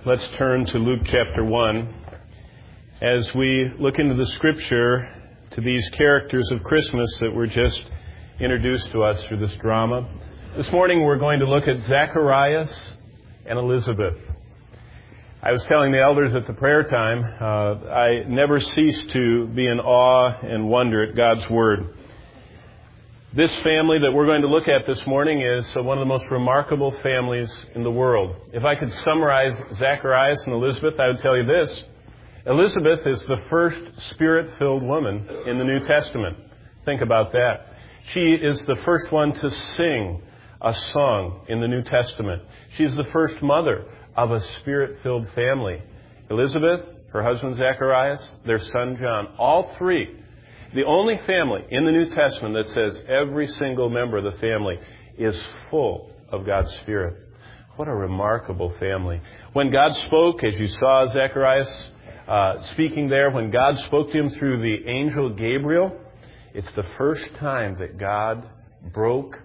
Let's turn to Luke chapter 1 as we look into the Scripture to these characters of Christmas that were just introduced to us through this drama. This morning we're going to look at Zacharias and Elizabeth. I was telling the elders at the prayer time, I never cease to be in awe and wonder at God's Word. This family that we're going to look at this morning is one of the most remarkable families in the world. If I could summarize Zacharias and Elizabeth, I would tell you this. Elizabeth is the first Spirit-filled woman in the New Testament. Think about that. She is the first one to sing a song in the New Testament. She is the first mother of a Spirit-filled family. Elizabeth, her husband Zacharias, their son John, all three. The only family in the New Testament that says every single member of the family is full of God's Spirit. What a remarkable family. When God spoke, as you saw Zacharias speaking there, when God spoke to him through the angel Gabriel, it's the first time that God broke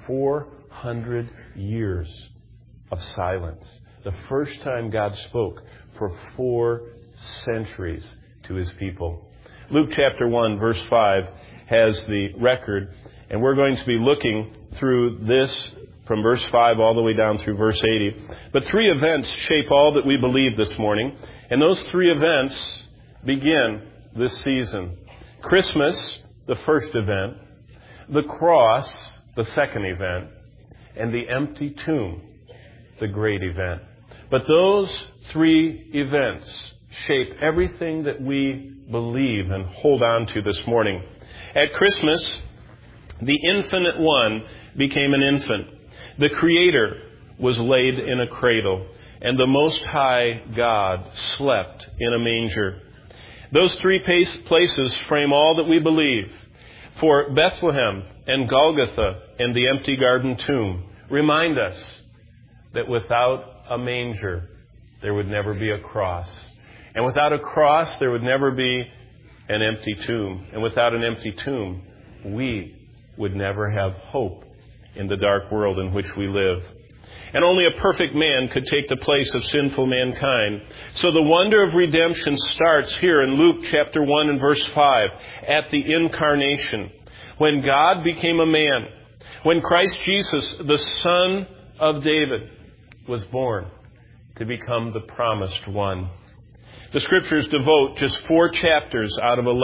400 years of silence. The first time God spoke for 4 centuries to his people. Luke chapter 1, verse 5 has the record, and we're going to be looking through this from verse 5 all the way down through verse 80. But 3 events shape all that we believe this morning, and those 3 events begin this season. Christmas, the first event, the cross, the second event, and the empty tomb, the great event. But those 3 events shape everything that we believe and hold on to this morning. At Christmas, the infinite one became an infant. The Creator was laid in a cradle, and the Most High God slept in a manger. Those 3 places frame all that we believe. For Bethlehem and Golgotha and the empty garden tomb remind us that without a manger, there would never be a cross. And without a cross, there would never be an empty tomb. And without an empty tomb, we would never have hope in the dark world in which we live. And only a perfect man could take the place of sinful mankind. So the wonder of redemption starts here in Luke chapter 1 and verse 5 at the incarnation. When God became a man, when Christ Jesus, the Son of David, was born to become the promised one. The Scriptures devote just 4 chapters out of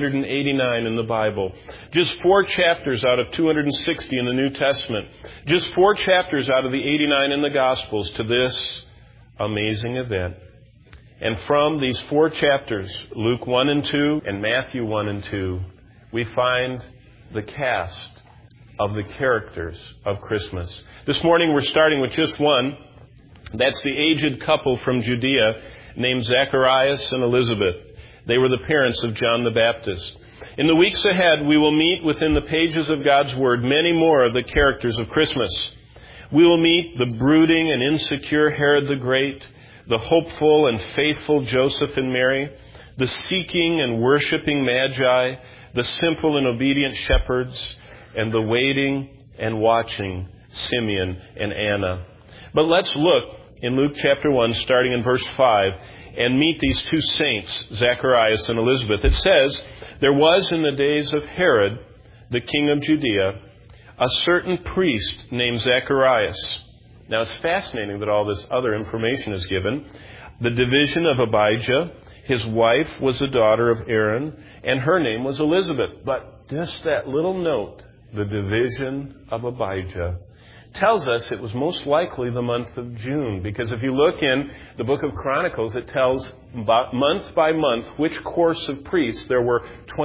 1,189 in the Bible. Just 4 chapters out of 260 in the New Testament. Just 4 chapters out of the 89 in the Gospels to this amazing event. And from these 4 chapters, Luke 1 and 2 and Matthew 1 and 2, we find the cast of the characters of Christmas. This morning we're starting with just one. That's the aged couple from Judea named Zacharias and Elizabeth. They were the parents of John the Baptist. In the weeks ahead, we will meet within the pages of God's Word many more of the characters of Christmas. We will meet the brooding and insecure Herod the Great, the hopeful and faithful Joseph and Mary, the seeking and worshiping Magi, the simple and obedient shepherds, and the waiting and watching Simeon and Anna. But let's look in Luke chapter 1, starting in verse 5, and meet these 2 saints, Zacharias and Elizabeth. It says, "There was in the days of Herod, the king of Judea, a certain priest named Zacharias." Now it's fascinating that all this other information is given. The division of Abijah, his wife was a daughter of Aaron, and her name was Elizabeth. But just that little note, the division of Abijah, tells us it was most likely the month of June, because if you look in the book of Chronicles, it tells month by month which course of priests. There were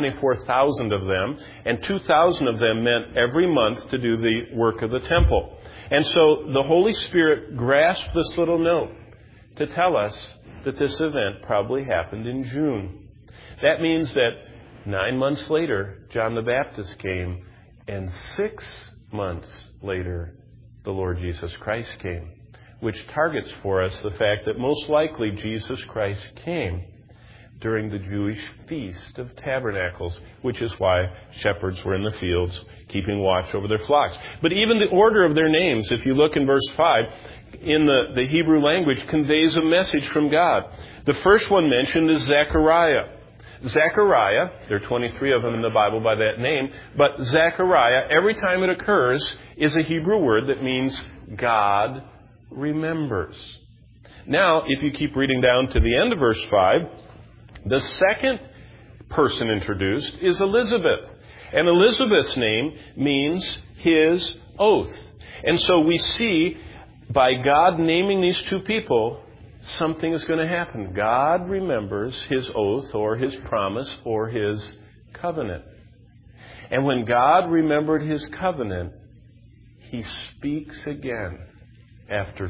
24,000 of them, and 2,000 of them meant every month to do the work of the temple. And so the Holy Spirit grasped this little note to tell us that this event probably happened in June. That means that 9 months later, John the Baptist came, and 6 months later, the Lord Jesus Christ came, which targets for us the fact that most likely Jesus Christ came during the Jewish Feast of Tabernacles, which is why shepherds were in the fields keeping watch over their flocks. But even the order of their names, if you look in verse 5, in the Hebrew language conveys a message from God. The first one mentioned is Zechariah. Zechariah, there are 23 of them in the Bible by that name, but Zechariah, every time it occurs, is a Hebrew word that means God remembers. Now, if you keep reading down to the end of verse 5, the second person introduced is Elizabeth. And Elizabeth's name means his oath. And so we see, by God naming these two people, something is going to happen. God remembers his oath or his promise or his covenant. And when God remembered his covenant, he speaks again after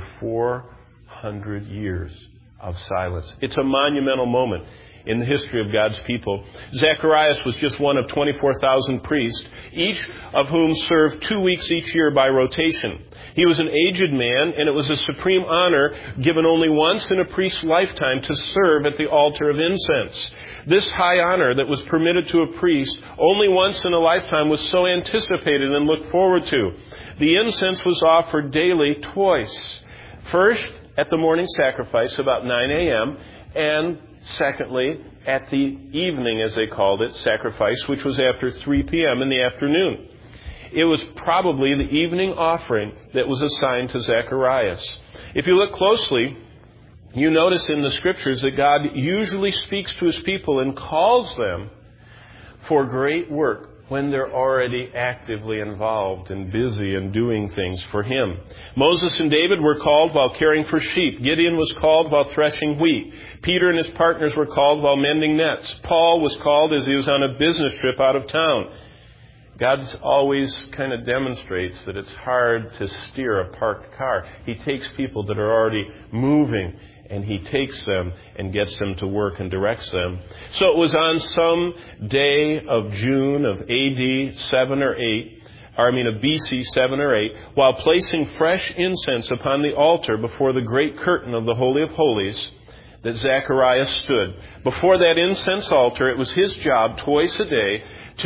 400 years of silence. It's a monumental moment in the history of God's people. Zacharias was just one of 24,000 priests, each of whom served 2 weeks each year by rotation. He was an aged man, and it was a supreme honor given only once in a priest's lifetime to serve at the altar of incense. This high honor that was permitted to a priest only once in a lifetime was so anticipated and looked forward to. The incense was offered daily twice. First, at the morning sacrifice about 9 a.m., and secondly, at the evening, as they called it, sacrifice, which was after 3 p.m. in the afternoon. It was probably the evening offering that was assigned to Zacharias. If you look closely, you notice in the Scriptures that God usually speaks to his people and calls them for great work when they're already actively involved and busy and doing things for him. Moses and David were called while caring for sheep. Gideon was called while threshing wheat. Peter and his partners were called while mending nets. Paul was called as he was on a business trip out of town. God always kind of demonstrates that it's hard to steer a parked car. He takes people that are already moving, and he takes them and gets them to work and directs them. So it was on some day of June of AD 7 or 8, of BC 7 or 8, while placing fresh incense upon the altar before the great curtain of the Holy of Holies, that Zacharias stood. Before that incense altar, it was his job twice a day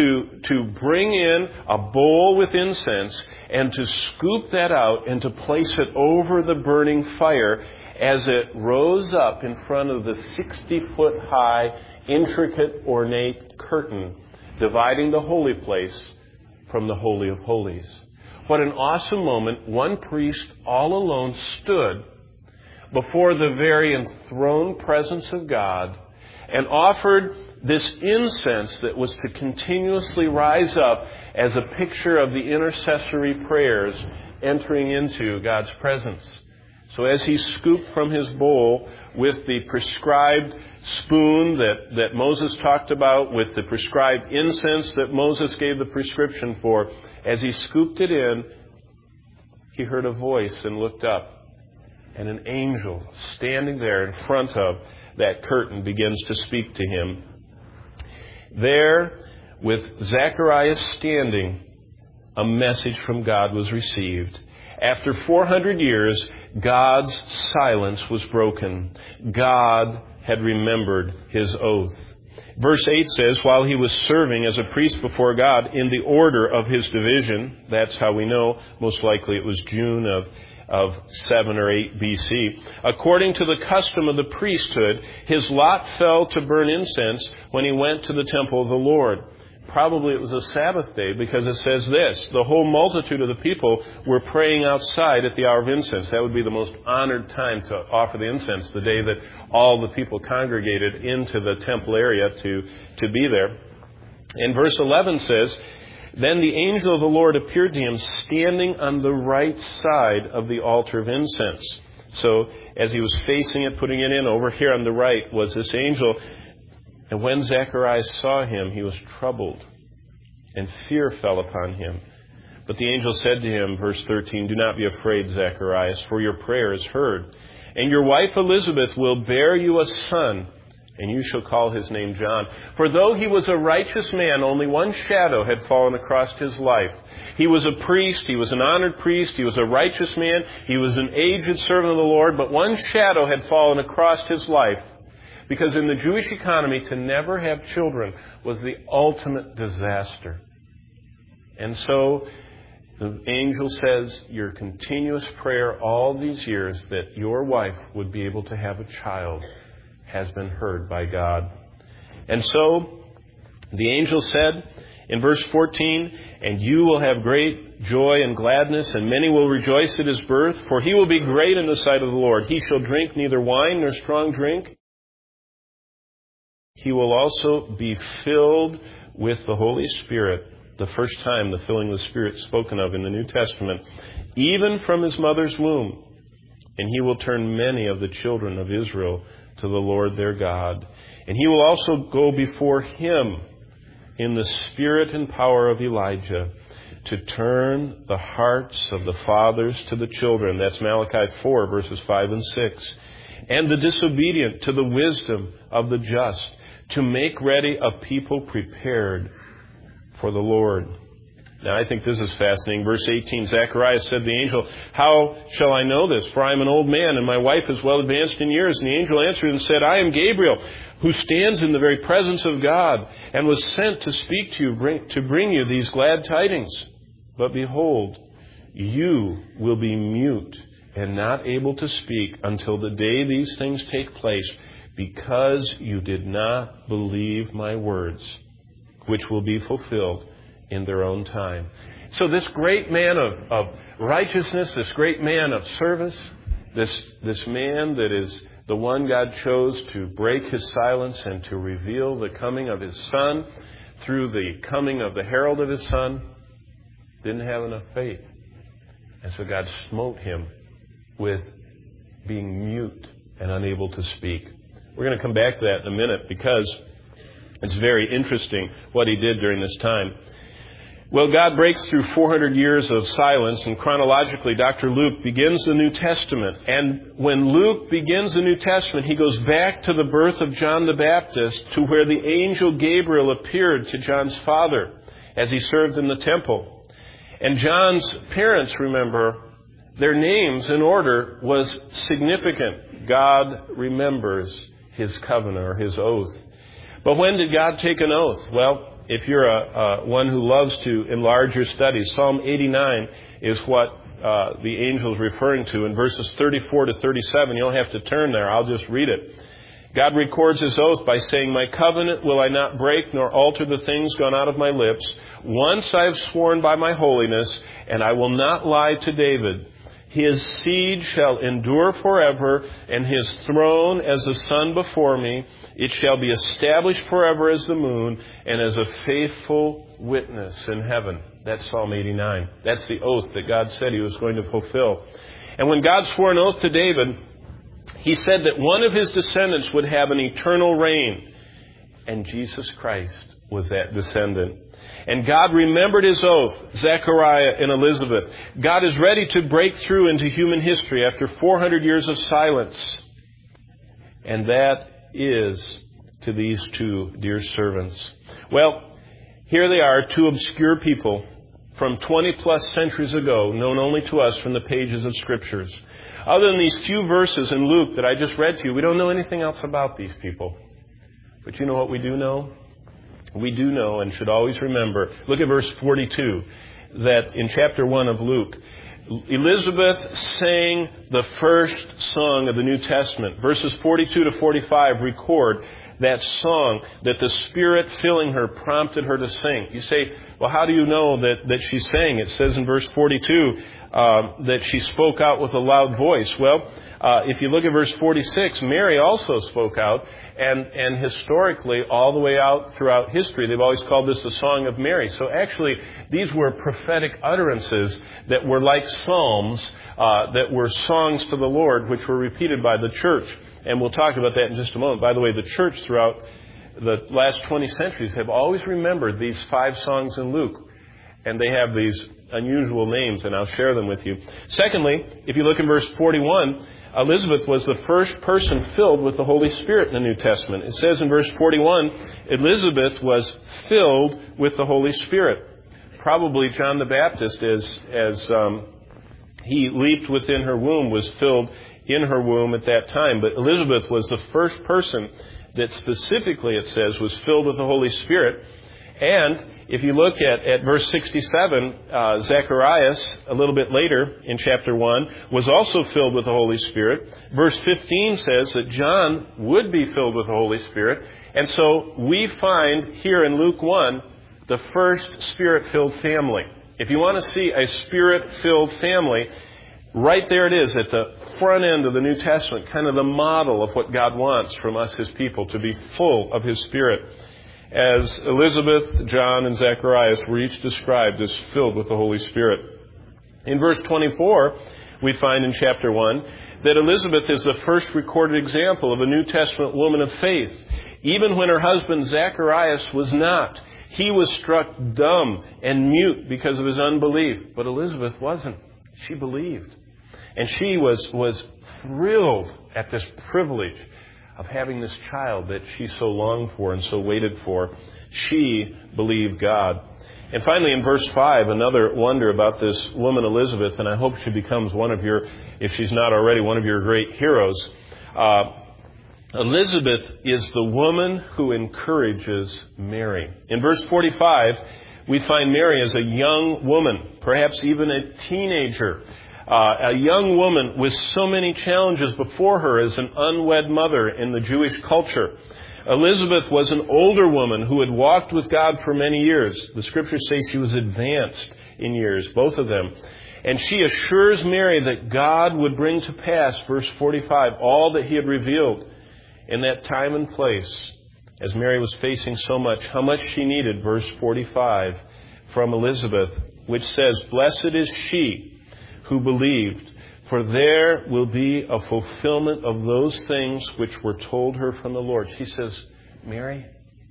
to bring in a bowl with incense and to scoop that out and to place it over the burning fire as it rose up in front of the 60-foot high, intricate, ornate curtain dividing the holy place from the Holy of Holies. What an awesome moment. One priest all alone stood before the very enthroned presence of God and offered this incense that was to continuously rise up as a picture of the intercessory prayers entering into God's presence. So as he scooped from his bowl with the prescribed spoon that Moses talked about, with the prescribed incense that Moses gave the prescription for, as he scooped it in, he heard a voice and looked up. And an angel standing there in front of that curtain begins to speak to him. There, with Zacharias standing, a message from God was received. After 400 years, God's silence was broken. God had remembered his oath. Verse 8 says, while he was serving as a priest before God in the order of his division, that's how we know, most likely it was June of 7 or 8 BC. According to the custom of the priesthood, his lot fell to burn incense when he went to the temple of the Lord. Probably it was a Sabbath day, because it says this: the whole multitude of the people were praying outside at the hour of incense. That would be the most honored time to offer the incense, the day that all the people congregated into the temple area to be there. And verse 11 says, then the angel of the Lord appeared to him standing on the right side of the altar of incense. So as he was facing it, putting it in, over here on the right was this angel. And when Zacharias saw him, he was troubled, and fear fell upon him. But the angel said to him, verse 13, do not be afraid, Zacharias, for your prayer is heard. And your wife Elizabeth will bear you a son, and you shall call his name John. For though he was a righteous man, only one shadow had fallen across his life. He was a priest, he was an honored priest, he was a righteous man, he was an aged servant of the Lord, but one shadow had fallen across his life. Because in the Jewish economy, to never have children was the ultimate disaster. And so, The angel says your continuous prayer all these years that your wife would be able to have a child has been heard by God. And so the angel said in verse 14, "And you will have great joy and gladness, and many will rejoice at his birth, for he will be great in the sight of the Lord. He shall drink neither wine nor strong drink. He will also be filled with the Holy Spirit," the first time the filling of the Spirit spoken of in the New Testament, "even from his mother's womb. And he will turn many of the children of Israel to the Lord their God. And he will also go before him in the spirit and power of Elijah, to turn the hearts of the fathers to the children." That's Malachi 4, verses 5 and 6. "And the disobedient to the wisdom of the just, to make ready a people prepared for the Lord." Now, I think this is fascinating. Verse 18, Zechariah said to the angel, "How shall I know this? For I am an old man, and my wife is well advanced in years." And the angel answered and said, "I am Gabriel, who stands in the very presence of God, and was sent to speak to you, to bring you these glad tidings. But behold, you will be mute and not able to speak until the day these things take place, because you did not believe my words, which will be fulfilled in their own time." So this great man of righteousness, this great man of service, this man that is the one God chose to break his silence and to reveal the coming of his Son through the coming of the herald of his Son, didn't have enough faith. And so God smote him with being mute and unable to speak. We're going to come back to that in a minute, because it's very interesting what he did during this time. Well, God breaks through 400 years of silence, and chronologically, Dr. Luke begins the New Testament. And when Luke begins the New Testament, he goes back to the birth of John the Baptist, to where the angel Gabriel appeared to John's father as he served in the temple. And John's parents, remember, their names in order was significant. God remembers his covenant or his oath. But when did God take an oath? Well, if you're one who loves to enlarge your studies, Psalm 89 is what the angel is referring to. In verses 34 to 37, you don't have to turn there. I'll just read it. God records his oath by saying, "My covenant will I not break, nor alter the things gone out of my lips. Once I have sworn by my holiness, and I will not lie to David. His seed shall endure forever, and his throne as the sun before me. It shall be established forever as the moon, and as a faithful witness in heaven." That's Psalm 89. That's the oath that God said he was going to fulfill. And when God swore an oath to David, he said that one of his descendants would have an eternal reign. And Jesus Christ was that descendant. And God remembered his oath, Zechariah and Elizabeth. God is ready to break through into human history after 400 years of silence. And that is to these two dear servants. Well, here they are, two obscure people from 20 plus centuries ago, known only to us from the pages of Scriptures. Other than these few verses in Luke that I just read to you, we don't know anything else about these people. But you know what we do know? We do know and should always remember. Look at verse 42, that in chapter 1 of Luke, Elizabeth sang the first song of the New Testament. Verses 42 to 45 record that song that the Spirit filling her prompted her to sing. You say, well, how do you know that she sang? It says in verse 42 that she spoke out with a loud voice. Well, if you look at verse 46, Mary also spoke out. And historically, all the way out throughout history, they've always called this the Song of Mary. So actually, these were prophetic utterances that were like psalms, that were songs to the Lord, which were repeated by the church. And we'll talk about that in just a moment. By the way, the church throughout the last 20 centuries have always remembered these 5 songs in Luke. And they have these unusual names, and I'll share them with you. Secondly, if you look in verse 41, Elizabeth was the first person filled with the Holy Spirit in the New Testament. It says in verse 41, Elizabeth was filled with the Holy Spirit. Probably John the Baptist, as he leaped within her womb, was filled in her womb at that time. But Elizabeth was the first person that specifically, it says, was filled with the Holy Spirit. And if you look at verse 67, Zacharias, a little bit later in chapter 1, was also filled with the Holy Spirit. Verse 15 says that John would be filled with the Holy Spirit. And so we find here in Luke 1 the first Spirit-filled family. If you want to see a Spirit-filled family, right there it is at the front end of the New Testament, kind of the model of what God wants from us, His people, to be full of His Spirit. As Elizabeth, John, and Zacharias were each described as filled with the Holy Spirit. In verse 24, we find in chapter 1 that Elizabeth is the first recorded example of a New Testament woman of faith. Even when her husband Zacharias was not, he was struck dumb and mute because of his unbelief. But Elizabeth wasn't. She believed. And she was thrilled at this privilege of having this child that she so longed for and so waited for. She believed God. And finally, in verse 5, another wonder about this woman Elizabeth, and I hope she becomes one of your, if she's not already, one of your great heroes. Elizabeth is the woman who encourages Mary. In verse 45, we find Mary as a young woman, perhaps even a teenager. A young woman with so many challenges before her as an unwed mother in the Jewish culture. Elizabeth was an older woman who had walked with God for many years. The Scriptures say she was advanced in years, both of them. And she assures Mary that God would bring to pass, verse 45, all that He had revealed in that time and place. As Mary was facing so much, how much she needed, verse 45, from Elizabeth, which says, "Blessed is she who believed, for there will be a fulfillment of those things which were told her from the Lord." She says, Mary,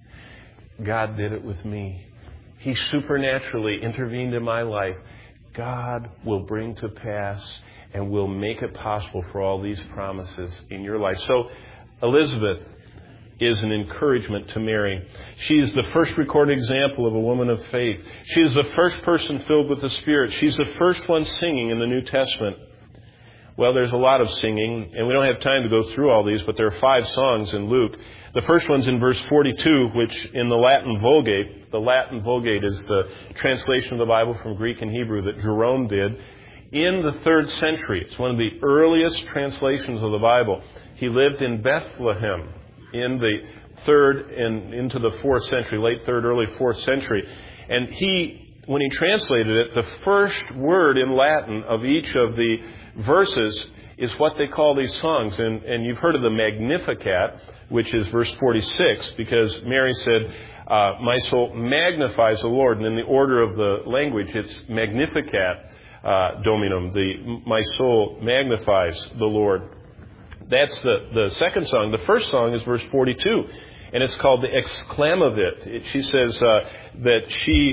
God did it with me. He supernaturally intervened in my life. God will bring to pass and will make it possible for all these promises in your life. So Elizabeth is an encouragement to Mary. She is the first recorded example of a woman of faith. She is the first person filled with the Spirit. She's the first one singing in the New Testament. Well, there's a lot of singing, and we don't have time to go through all these, but there are 5 songs in Luke. The first one's in verse 42, which in the Latin Vulgate is the translation of the Bible from Greek and Hebrew that Jerome did in the 3rd century. It's one of the earliest translations of the Bible. He lived in Bethlehem in the 3rd and into the 4th century, late 3rd, early 4th century. And when he translated it, the first word in Latin of each of the verses is what they call these songs. And you've heard of the Magnificat, which is verse 46, because Mary said, my soul magnifies the Lord. And in the order of the language, it's Magnificat Dominum. My soul magnifies the Lord. That's the second song. The first song is verse 42, and it's called the Exclamavit. She says that she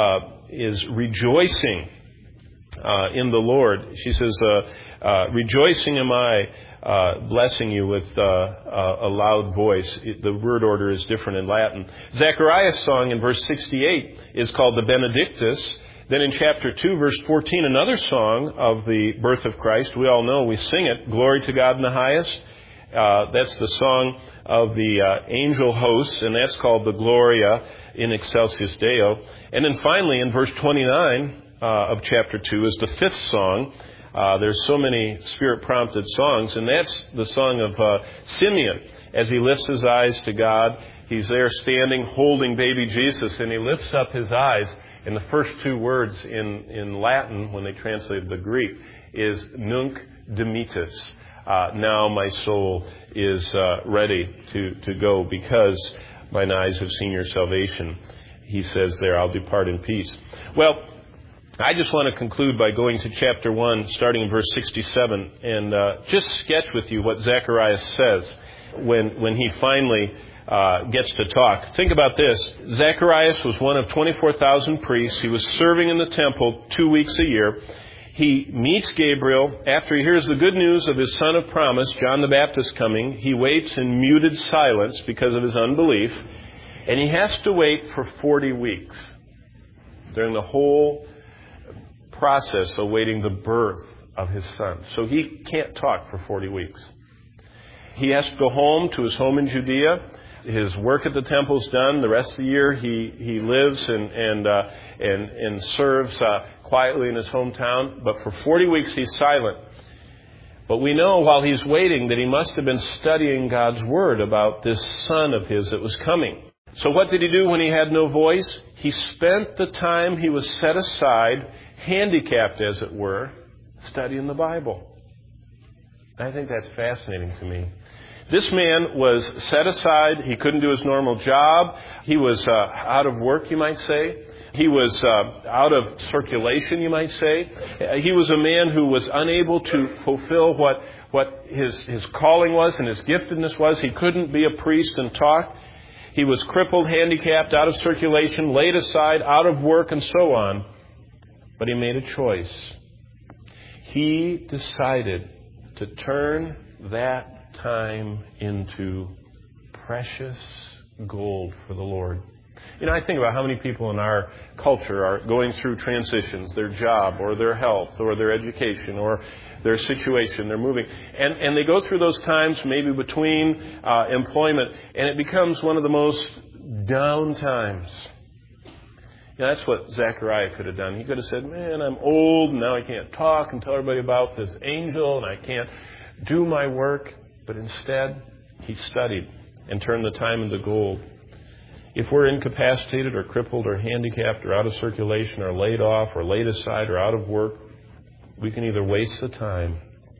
is rejoicing in the Lord. She says, rejoicing am I, blessing you with a loud voice. The word order is different in Latin. Zacharias' song in verse 68 is called the Benedictus. Then in chapter 2, verse 14, another song of the birth of Christ. We all know, we sing it, Glory to God in the highest. That's the song of the angel hosts, and that's called the Gloria in Excelsis Deo. And then finally, in verse 29 of chapter 2 is the 5th song. There's so many Spirit-prompted songs, and that's the song of Simeon. As he lifts his eyes to God, he's there standing, holding baby Jesus, and he lifts up his eyes. And the first 2 words in Latin, when they translated the Greek, is Nunc dimittis. Now my soul is ready to go because mine eyes have seen your salvation. He says there, I'll depart in peace. Well, I just want to conclude by going to chapter 1, starting in verse 67, and just sketch with you what Zacharias says when he finally gets to talk. Think about this. Zacharias was one of 24,000 priests. He was serving in the temple 2 weeks a year. He meets Gabriel. After he hears the good news of his son of promise, John the Baptist, coming, he waits in muted silence because of his unbelief. And he has to wait for 40 weeks during the whole process awaiting the birth of his son. So he can't talk for 40 weeks. He has to go home to his home in Judea. His work at the temple's done. The rest of the year he lives and serves quietly in his hometown. But for 40 weeks he's silent. But we know while he's waiting that he must have been studying God's Word about this son of his that was coming. So what did he do when he had no voice? He spent the time he was set aside, handicapped as it were, studying the Bible. I think that's fascinating to me. This man was set aside. He couldn't do his normal job. He was out of work, you might say. He was out of circulation, you might say. He was a man who was unable to fulfill what his calling was and his giftedness was. He couldn't be a priest and talk. He was crippled, handicapped, out of circulation, laid aside, out of work, and so on. But he made a choice. He decided to turn that time into precious gold for the Lord. You know, I think about how many people in our culture are going through transitions, their job or their health or their education or their situation, they're moving. And they go through those times maybe between employment, and it becomes one of the most down times. You know, that's what Zechariah could have done. He could have said, man, I'm old, and now I can't talk and tell everybody about this angel, and I can't do my work. But instead, he studied and turned the time into gold. If we're incapacitated or crippled or handicapped or out of circulation or laid off or laid aside or out of work, we can either waste the time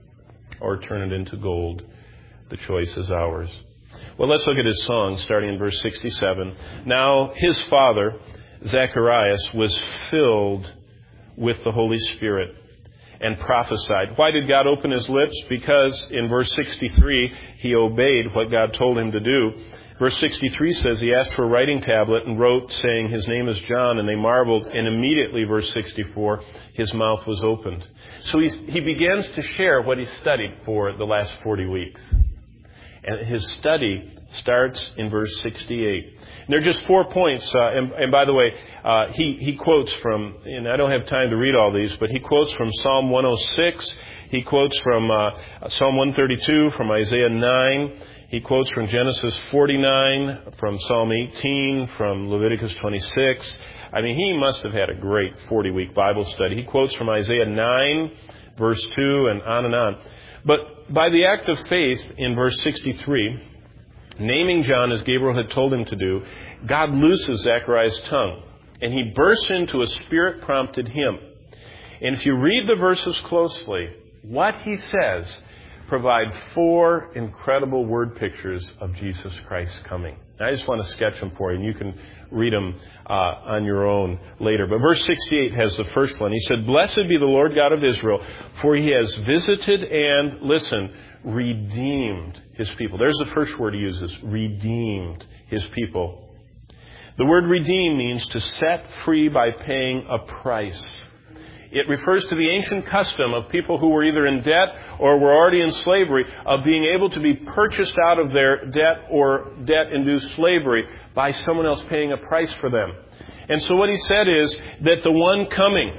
or turn it into gold. The choice is ours. Well, let's look at his song starting in verse 67. Now, his father, Zacharias, was filled with the Holy Spirit and prophesied. Why did God open his lips? Because in verse 63, he obeyed what God told him to do. Verse 63 says he asked for a writing tablet and wrote, saying, his name is John, and they marveled. And immediately, verse 64, his mouth was opened. So he begins to share what he studied for the last 40 weeks. And his study starts in verse 68. And there are just 4 points. And by the way, he quotes from, and I don't have time to read all these, but he quotes from Psalm 106. He quotes from Psalm 132, from Isaiah 9. He quotes from Genesis 49, from Psalm 18, from Leviticus 26. I mean, he must have had a great 40-week Bible study. He quotes from Isaiah 9, verse 2, and on and on. But by the act of faith in verse 63, naming John as Gabriel had told him to do, God looses Zechariah's tongue, and he bursts into a spirit-prompted hymn. And if you read the verses closely, what he says provide 4 incredible word pictures of Jesus Christ coming. I just want to sketch them for you, and you can read them on your own later. But verse 68 has the first one. He said, blessed be the Lord God of Israel, for he has visited and, listen, redeemed his people. There's the first word he uses, redeemed his people. The word redeem means to set free by paying a price. It refers to the ancient custom of people who were either in debt or were already in slavery of being able to be purchased out of their debt or debt-induced slavery by someone else paying a price for them. And so what he said is that the one coming,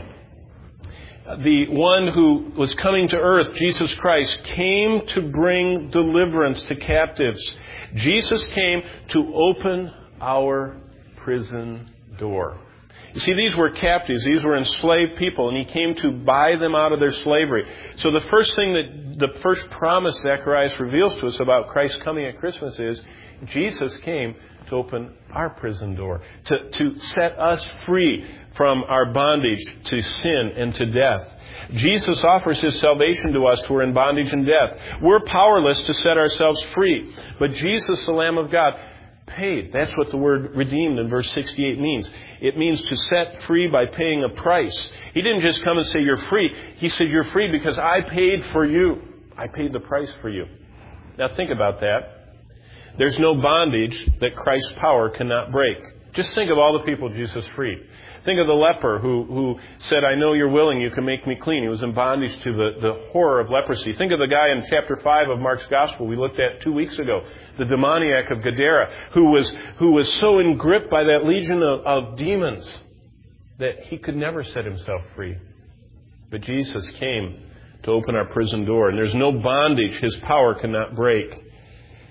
the one who was coming to earth, Jesus Christ, came to bring deliverance to captives. Jesus came to open our prison door. You see, these were captives. These were enslaved people, and he came to buy them out of their slavery. So the first promise Zacharias reveals to us about Christ coming at Christmas is Jesus came to open our prison door, to set us free from our bondage to sin and to death. Jesus offers his salvation to us who are in bondage and death. We're powerless to set ourselves free, but Jesus, the Lamb of God, paid. That's what the word redeemed in verse 68 means. It means to set free by paying a price. He didn't just come and say, you're free. He said, you're free because I paid for you. I paid the price for you. Now think about that. There's no bondage that Christ's power cannot break. Just think of all the people Jesus freed. Think of the leper who said, I know you're willing, you can make me clean. He was in bondage to the horror of leprosy. Think of the guy in chapter 5 of Mark's Gospel we looked at 2 weeks ago, the demoniac of Gadara, who was so engripped by that legion of demons that he could never set himself free. But Jesus came to open our prison door, and there's no bondage his power cannot break.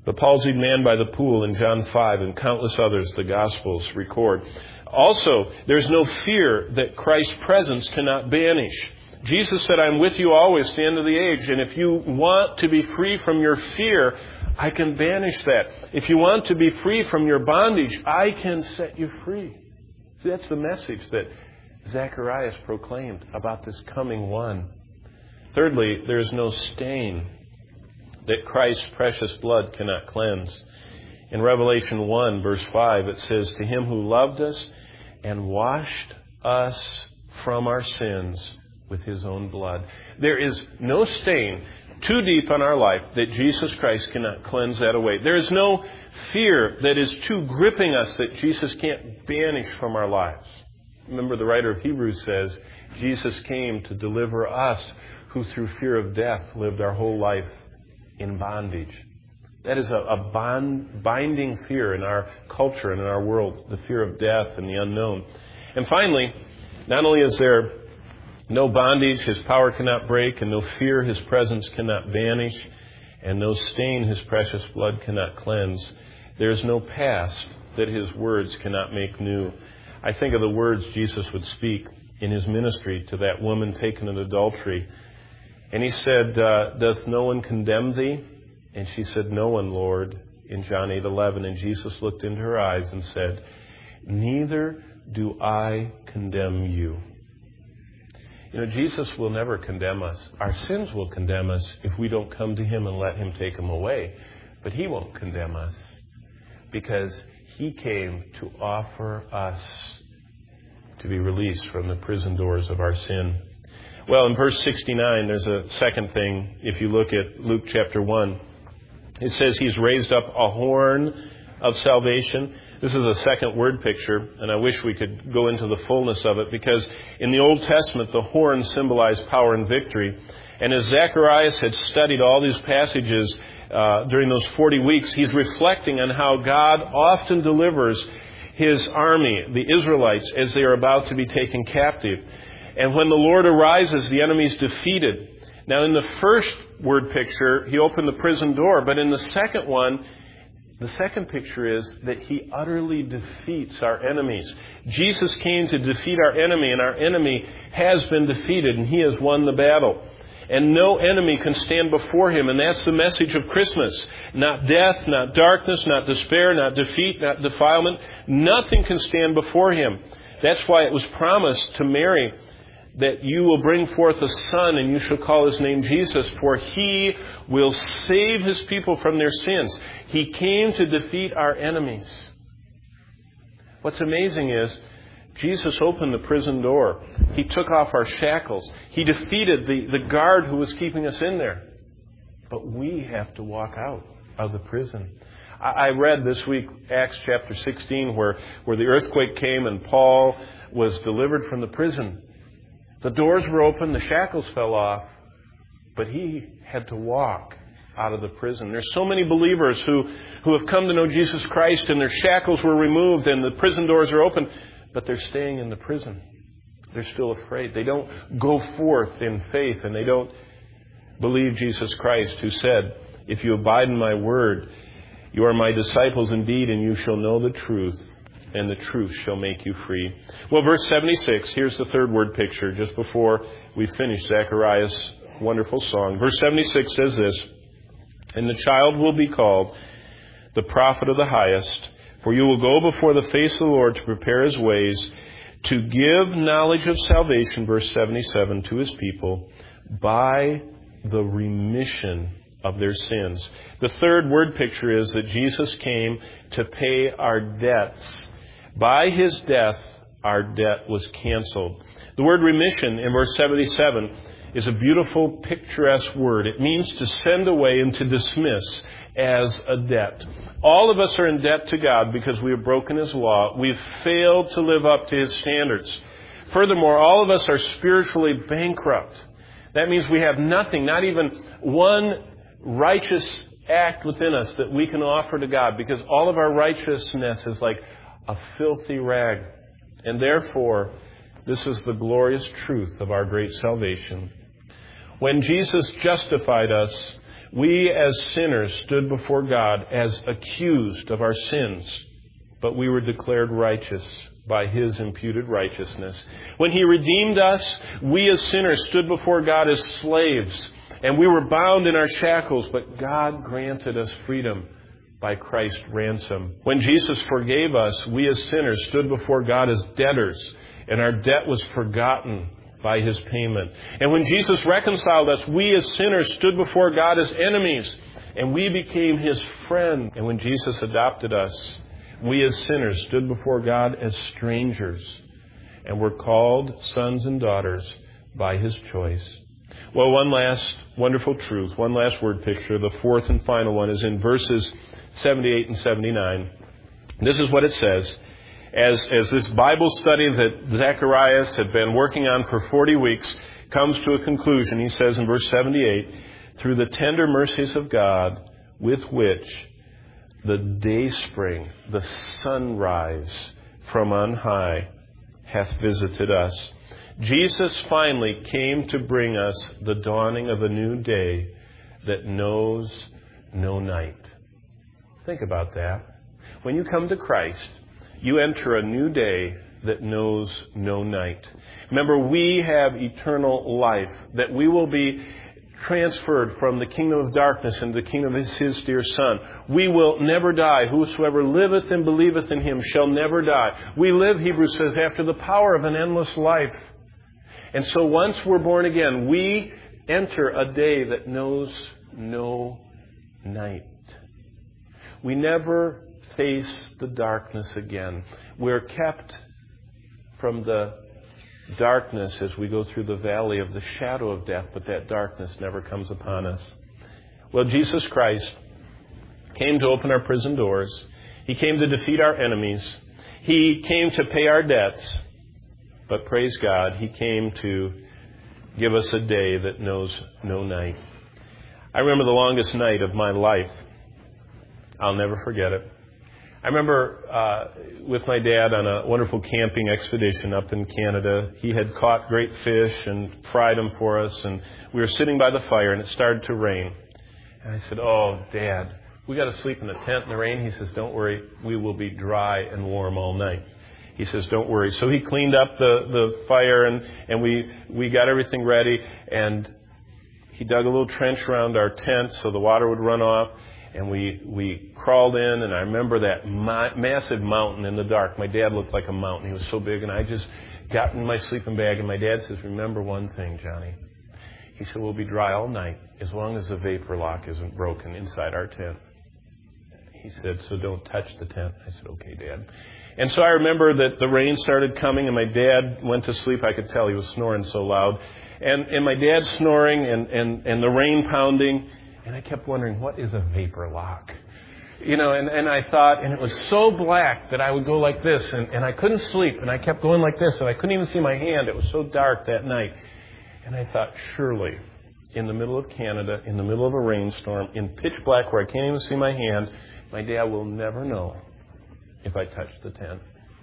The palsied man by the pool in John 5 and countless others the Gospels record. Also, there's no fear that Christ's presence cannot banish. Jesus said, I'm with you always to the end of the age. And if you want to be free from your fear, I can banish that. If you want to be free from your bondage, I can set you free. See, that's the message that Zacharias proclaimed about this coming one. Thirdly, there is no stain that Christ's precious blood cannot cleanse. In Revelation 1, verse 5, it says, to him who loved us and washed us from our sins with his own blood. There is no stain too deep on our life that Jesus Christ cannot cleanse that away. There is no fear that is too gripping us that Jesus can't banish from our lives. Remember, the writer of Hebrews says, Jesus came to deliver us who through fear of death lived our whole life in bondage. That is a binding fear in our culture and in our world, the fear of death and the unknown. And finally, not only is there no bondage his power cannot break, and no fear his presence cannot banish, and no stain his precious blood cannot cleanse, there is no past that his words cannot make new. I think of the words Jesus would speak in his ministry to that woman taken in adultery. And he said, doth no one condemn thee? And she said, no one, Lord, in John 8:11. And Jesus looked into her eyes and said, neither do I condemn you. You know, Jesus will never condemn us. Our sins will condemn us if we don't come to him and let him take them away. But he won't condemn us because he came to offer us to be released from the prison doors of our sin. Well, in verse 69, there's a second thing. If you look at Luke chapter 1, it says he's raised up a horn of salvation. This is a second word picture, and I wish we could go into the fullness of it, because in the Old Testament, the horn symbolized power and victory. And as Zacharias had studied all these passages during those 40 weeks, he's reflecting on how God often delivers his army, the Israelites, as they are about to be taken captive. And when the Lord arises, the enemy is defeated. Now, in the first word picture, he opened the prison door. But in the second one, the second picture is that he utterly defeats our enemies. Jesus came to defeat our enemy, and our enemy has been defeated, and he has won the battle. And no enemy can stand before him, and that's the message of Christmas. Not death, not darkness, not despair, not defeat, not defilement. Nothing can stand before him. That's why it was promised to Mary that you will bring forth a son, and you shall call his name Jesus, for he will save his people from their sins. He came to defeat our enemies. What's amazing is Jesus opened the prison door. He took off our shackles. He defeated the guard who was keeping us in there. But we have to walk out of the prison. I read this week Acts chapter 16 where the earthquake came and Paul was delivered from the prison. The doors were open, the shackles fell off, but he had to walk out of the prison. There's so many believers who have come to know Jesus Christ, and their shackles were removed and the prison doors are open, but they're staying in the prison. They're still afraid. They don't go forth in faith, and they don't believe Jesus Christ, who said, if you abide in my word, you are my disciples indeed, and you shall know the truth, and the truth shall make you free. Well, verse 76, here's the third word picture, just before we finish Zacharias' wonderful song. Verse 76 says this, and the child will be called the prophet of the highest, for you will go before the face of the Lord to prepare his ways, to give knowledge of salvation, verse 77, to his people, by the remission of their sins. The third word picture is that Jesus came to pay our debts. By his death, our debt was canceled. The word remission in verse 77 is a beautiful, picturesque word. It means to send away and to dismiss as a debt. All of us are in debt to God because we have broken his law. We've failed to live up to his standards. Furthermore, all of us are spiritually bankrupt. That means we have nothing, not even one righteous act within us that we can offer to God, because all of our righteousness is like a filthy rag. And therefore, this is the glorious truth of our great salvation. When Jesus justified us We as sinners stood before God as accused of our sins, but we were declared righteous by His imputed righteousness. When He redeemed us, we as sinners stood before God as slaves, and we were bound in our shackles, but God granted us freedom by Christ's ransom. When Jesus forgave us, we as sinners stood before God as debtors, and our debt was forgotten by His payment. And when Jesus reconciled us, we as sinners stood before God as enemies, and we became His friend. And when Jesus adopted us, we as sinners stood before God as strangers, and were called sons and daughters by His choice. Well, one last wonderful truth, one last word picture, the fourth and final one, is in verses 78 and 79. This is what it says. As this Bible study that Zacharias had been working on for 40 weeks comes to a conclusion, he says in verse 78, "Through the tender mercies of God, with which the dayspring, the sunrise from on high, hath visited us." Jesus finally came to bring us the dawning of a new day that knows no night. Think about that. When you come to Christ, you enter a new day that knows no night. Remember, we have eternal life, that we will be transferred from the kingdom of darkness into the kingdom of His dear Son. We will never die. Whosoever liveth and believeth in Him shall never die. We live, Hebrews says, after the power of an endless life. And so once we're born again, we enter a day that knows no night. We never face the darkness again. We're kept from the darkness as we go through the valley of the shadow of death, but that darkness never comes upon us. Well, Jesus Christ came to open our prison doors. He came to defeat our enemies. He came to pay our debts. But praise God, He came to give us a day that knows no night. I remember the longest night of my life. I'll never forget it. I remember with my dad on a wonderful camping expedition up in Canada. He had caught great fish and fried them for us, and we were sitting by the fire, and it started to rain. And I said, "Oh, Dad, we got to sleep in a tent in the rain." He says, "Don't worry, we will be dry and warm all night." He says, "Don't worry." So he cleaned up the fire, and we got everything ready, and he dug a little trench around our tent so the water would run off. And we crawled in, and I remember that massive mountain in the dark. My dad looked like a mountain. He was so big, and I just got in my sleeping bag, and my dad says, "Remember one thing, Johnny." He said, "We'll be dry all night as long as the vapor lock isn't broken inside our tent." He said, "So don't touch the tent." I said, "Okay, Dad." And so I remember that the rain started coming, and my dad went to sleep. I could tell he was snoring so loud. And my dad snoring and the rain pounding. And I kept wondering, what is a vapor lock? You know, and I thought, and it was so black that I would go like this, and I couldn't sleep, and I kept going like this, and I couldn't even see my hand. It was so dark that night. And I thought, surely, in the middle of Canada, in the middle of a rainstorm, in pitch black where I can't even see my hand, my dad will never know if I touch the tent.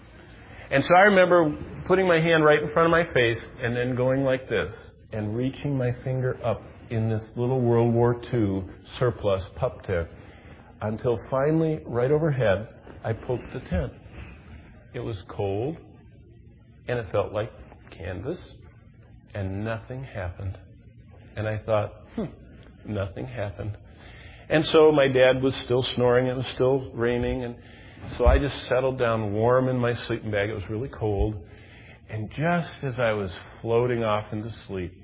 And so I remember putting my hand right in front of my face, and then going like this, and reaching my finger up in this little World War II surplus pup tent, until finally, right overhead, I poked the tent. It was cold, and it felt like canvas, and nothing happened. And I thought, nothing happened. And so my dad was still snoring, it was still raining, and so I just settled down warm in my sleeping bag. It was really cold. And just as I was floating off into sleep,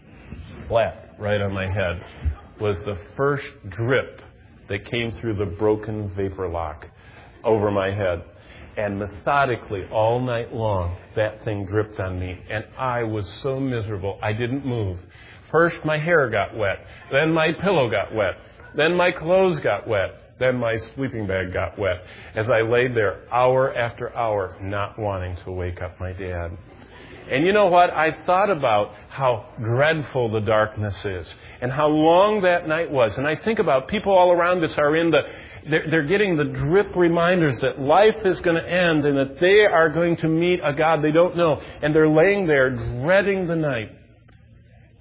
flat right on my head, was the first drip that came through the broken vapor lock over my head. And methodically, all night long, that thing dripped on me. And I was so miserable, I didn't move. First, my hair got wet. Then my pillow got wet. Then my clothes got wet. Then my sleeping bag got wet. As I laid there hour after hour, not wanting to wake up my dad. And you know what? I thought about how dreadful the darkness is and how long that night was. And I think about people all around us are they're getting the drip reminders that life is going to end and that they are going to meet a God they don't know. And they're laying there dreading the night.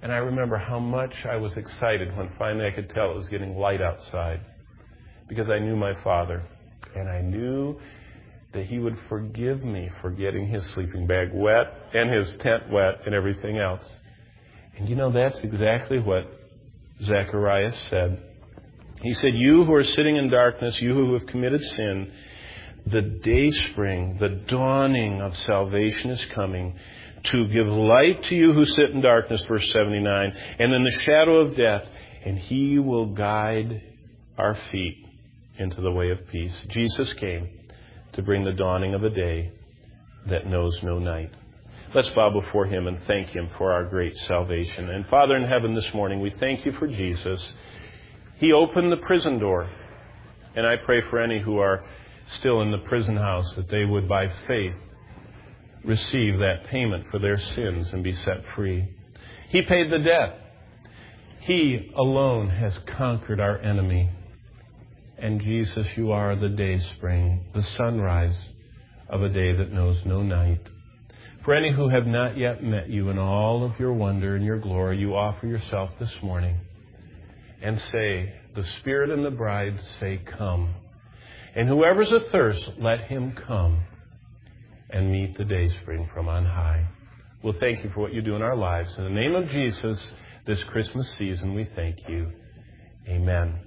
And I remember how much I was excited when finally I could tell it was getting light outside, because I knew my Father, and I knew that He would forgive me for getting His sleeping bag wet and His tent wet and everything else. And you know, that's exactly what Zacharias said. He said, "You who are sitting in darkness, you who have committed sin, the dayspring, the dawning of salvation is coming to give light to you who sit in darkness," verse 79, "and in the shadow of death, and He will guide our feet into the way of peace." Jesus came to bring the dawning of a day that knows no night. Let's bow before Him and thank Him for our great salvation. And Father in heaven, this morning, we thank You for Jesus. He opened the prison door. And I pray for any who are still in the prison house that they would, by faith, receive that payment for their sins and be set free. He paid the debt. He alone has conquered our enemy. And Jesus, You are the dayspring, the sunrise of a day that knows no night. For any who have not yet met You in all of Your wonder and Your glory, You offer Yourself this morning and say, the Spirit and the bride say, "Come." And whoever's athirst, let him come and meet the dayspring from on high. We'll thank You for what You do in our lives. In the name of Jesus, this Christmas season, we thank You. Amen.